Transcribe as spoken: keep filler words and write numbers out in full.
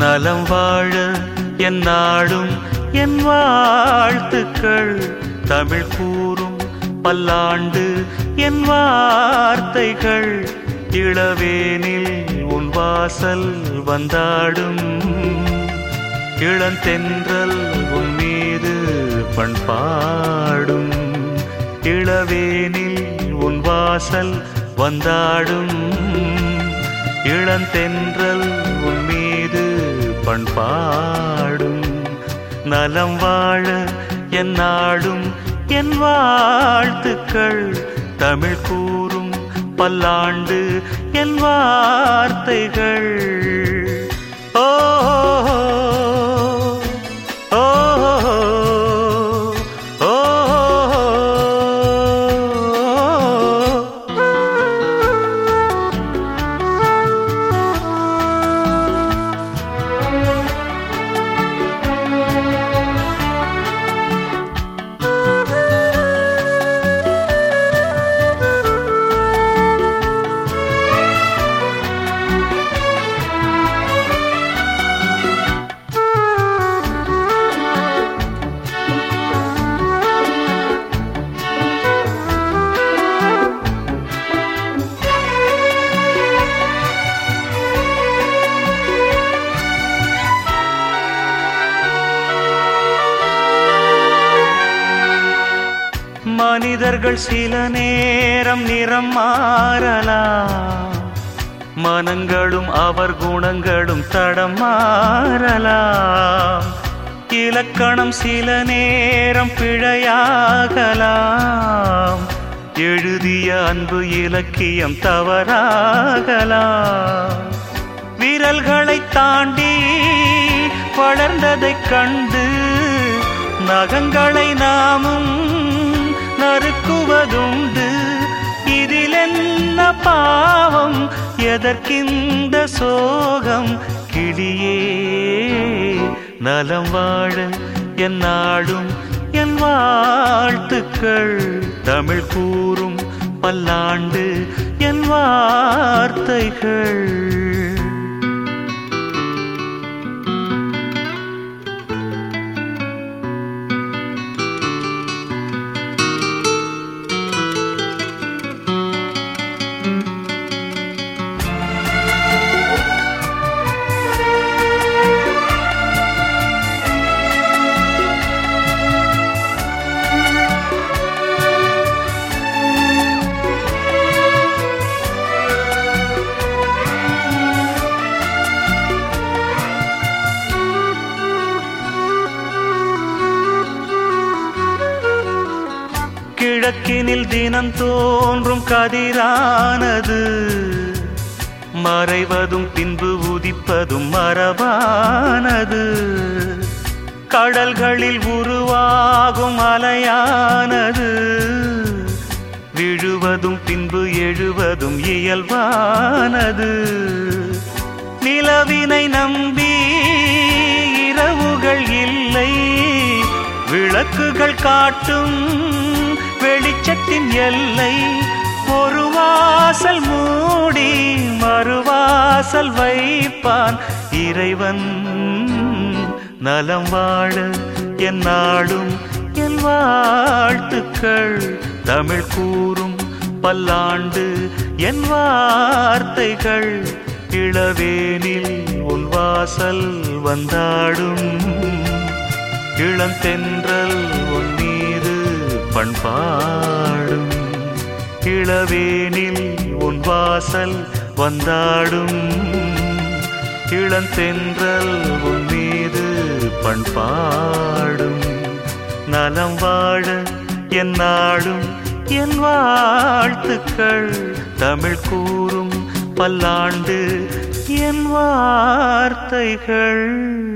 நலம் வாழ என் நாடும் என் வாழ்த்துக்கள். தமிழ் கூறும் பல்லாண்டு என் வார்த்தைகள். இளவேனில் உன் வாசல் வந்தாடும். இளந்தென்றல் உன் மீது பண்பாடும். இளவேனில் உன் வாசல் வந்தாடும். இளந்தென்றல் உன் மீது பண்பாடும். நலம் வாழ என் நாடும் என் வாழ்த்துக்கள். தமிழ் கூறும் பல்லாண்டு என் வார்த்தைகள். ஓ ஓ ஓ மனிதர்கள் சில நேரம் நிறம் மாறலாம். மனங்களும் அவர் குணங்களும் தடம் மாறலாம். இலக்கணம் சில நேரம் பிழையாகலாம். எழுதிய அன்பு இலக்கியம் தவறாகலாம். விரல்களை தாண்டி வளர்ந்ததைக் கண்டு நகங்களை நாமும் நறுக்குவதுண்டு. இதில் என்ன பாவம், எதற்கிந்த சோகம்? கிளியே நலம் வாழ என் நாடும் என் வாழ்த்துக்கள். தமிழ் கூறும் பல்லாண்டு என் வார்த்தைகள். கிழக்கினில் தினம் தோன்றும் கதிரானது மறைவதும் பின்பு உதிப்பதும் மரபானது. கடல்களில் உருவாகும் அலையானது விழுவதும் பின்பு எழுவதும் இயல்பானது. நிலவினை நம்பி இரவுகள் இல்லை. விளக்குகள் காட்டும் வெளிச்சத்தின் எல்லை. ஒரு வாசல் மூடி மறுவாசல் வைப்பான் இறைவன். நலம் வாழ என் நாடும் என் வாழ்த்துக்கள். தமிழ் கூறும் பல்லாண்டு என் வார்த்தைகள். இளவேனில் உன் வாசல் வந்தாடும். இளந்தென்றல் உன் மீது பண்பாடும். இளவேனில் உன் வாசல் வந்தாடும். இளந்தென்றல் உன் மீது பண்பாடும். நலம் வாழ என் நாடும் என் வாழ்த்துக்கள். தமிழ் கூறும் பல்லாண்டு என் வார்த்தைகள்.